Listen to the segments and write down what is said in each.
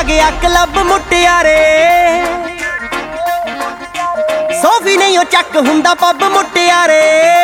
ਗਿਆ ਕਲੱਬ ਮੁਟਿਆਰੇ। ਸੋਫੀ ਨਹੀਂ ਉਹ ਚੱਕ ਹੁੰਦਾ ਪੱਬ ਮੁਟਿਆਰੇ।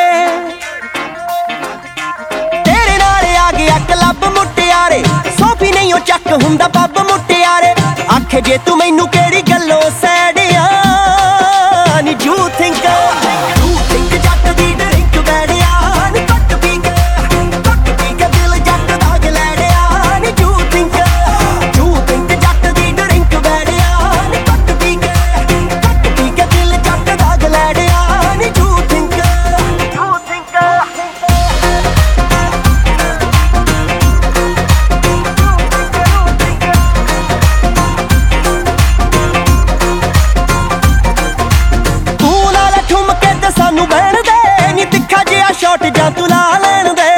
ਤੇਰੇ ਨਾਲ ਆ ਗਿਆ ਕਲੱਬ ਮੁਟਿਆਰੇ। ਸੋਫੀ ਨਹੀਂ ਉਹ ਚੱਕ ਹੁੰਦਾ ਪੱਬ ਮੁਟਿਆਰੇ। ਆਖੇ ਜੇ ਤੂੰ ਮੈਨੂੰ ਕਿਹੜੀ ਗੱਲੋਂ ਸੈੜਿਆ ਨੀ ਯੂ ਥਿੰਕ ਜੱਟ ਦੀ ਡਰਿੰਕ ਬੈੜਿਆ ਨੀ ਘੱਟ ਪੀ ਕੇ ਦਿਲ ਜੱਟ ਦਾ ਗਲੈੜਿਆ ਨੀ ਯੂ ਥਿੰਕ ਜੱਟ ਦੀ ਡਰਿੰਕ ਬੈੜਿਆ ਨੀ ਘੱਟ ਪੀ ਕੇ ਦਿਲ ਜੱਟ ਦਾ ਗਲੈੜਿਆ ਨੀ ਯੂ ਥਿੰਕ ਸਾਨੂੰ ਬਹਿਣ ਦੇ ਨੀ ਤਿੱਖਾ ਜਿਹਾ ਸ਼ਾਟ ਜਾਂ ਤੂੰ ਲਾ ਲੈਣ ਦੇ।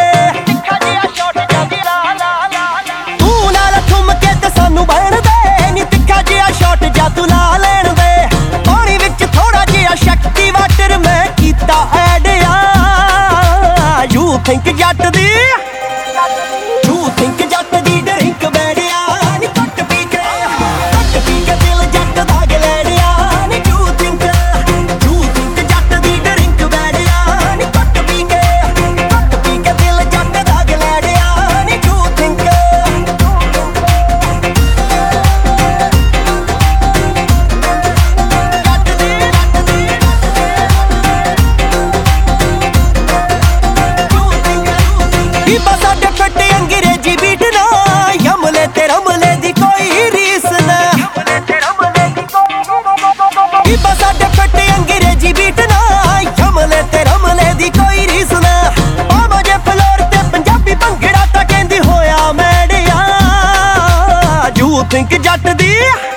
ਤੂੰ ਨਾਲ ਠੁੰਮ ਕੇ ਤੇ ਸਾਨੂੰ ਬਹਿਣ ਦੇ ਨੀ ਤਿੱਖਾ ਜਿਹਾ ਸ਼ਾਟ ਜਾਂ ਤੂੰ ਲਾ ਲੈਣ ਦੇ। ਪਾਣੀ ਵਿੱਚ ਥੋੜਾ ਜਿਹਾ ਸ਼ਕਤੀ ਵਾਟਰ ਮੈਂ ਕੀਤਾ ਐਡ ਆ ਯੂ ਥਿੰਕ ਜੱਟ ਦੀ ਡਰਿੰਕ ਬੈੜਿਆ ਨੀ ਘੱਟ ਪੀ ਕੇ ਦਿਲ ਜੱਟ ਦਾ ਗਲੈੜਿਆ ਨੀ ਯੂ ਥਿੰਕ ਜੱਟ ਦੀ ਡਰਿੰਕ ਬੈੜਿਆ ਨੀ ਘੱਟ ਪੀ ਕੇ ਦਿਲ ਜੱਟ ਦਾ ਗਲੈੜਿਆ ਨੀ ਯੂ ਥਿੰਕ ਬੀਬਾ ਸਾਡੇ ਫਿੱਟ ਅੰਗਰੇਜ਼ੀ ਬੀਟ ਨਾ ਯਮਲੇ ਤੇ ਰਮਲੇ ਦੀ ਕੋਈ ਰੀਸ ਨਾ। ਬੀਬਾ ਸਾਡੇ ਫਿੱਟ ਅੰਗਰੇਜ਼ੀ ਬੀਟ ਨਾ ਯਮਲੇ ਤੇ ਰਮਲੇ ਦੀ ਕੋਈ ਰੀਸ ਨਾ। ਪਾਵਾਂ ਜੇ ਫਲੋਰ ਤੇ ਪੰਜਾਬੀ ਭੰਗੜਾ ਤਾਂ ਕਹਿੰਦੀ ਹੋਇਆ ਮੈੜਿਆ ਯੂ ਥਿੰਕ ਜੱਟ ਦੀ